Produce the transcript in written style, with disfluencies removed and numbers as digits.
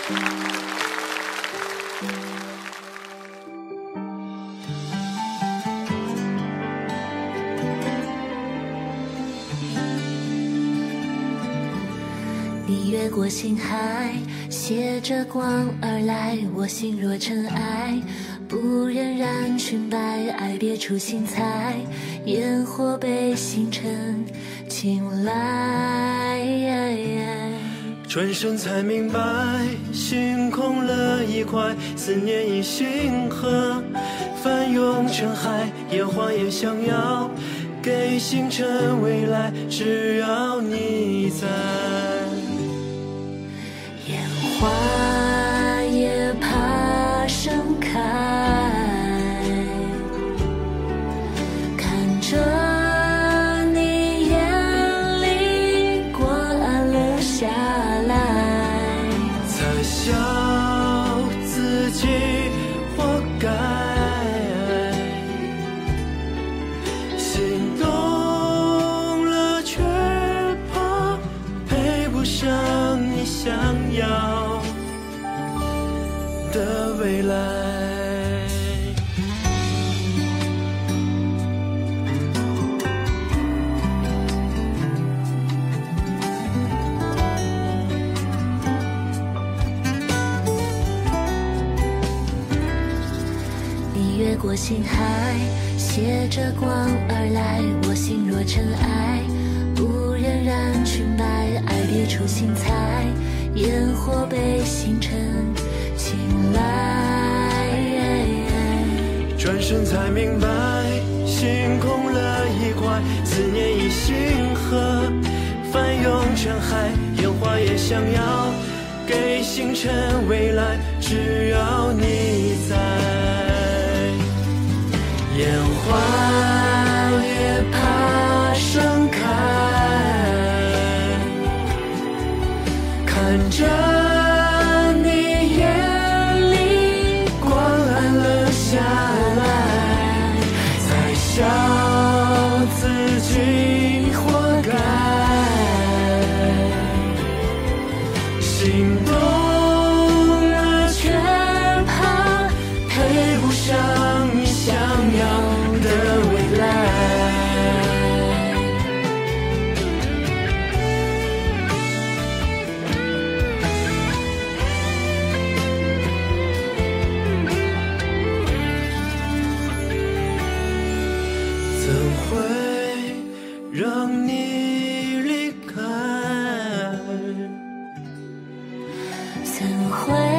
你越过星海，携着光而来，我心若尘埃，不忍染裙摆，爱别出心裁，烟火被星辰青睐。 转身才明白，心空了一块，思念已星河，翻涌成海，烟花也想要给星辰未来，只要你在。 烟花也怕盛开，看着你眼里光暗了下来， 才笑自己活该，心动了却怕配不上你想要的未来。 你越过星海，携着光而来，我心若尘埃，不忍染裙摆，爱别出心裁，烟火被星辰青睐。 转身才明白，心空了一块，思念已星河，翻涌成海，烟花也想要给星辰未来，只要你在。烟花也怕盛开，看着你眼里光暗了下来，才笑自己活该，心动了却怕配不上你想要的未来。怎会让你离开？ 怎会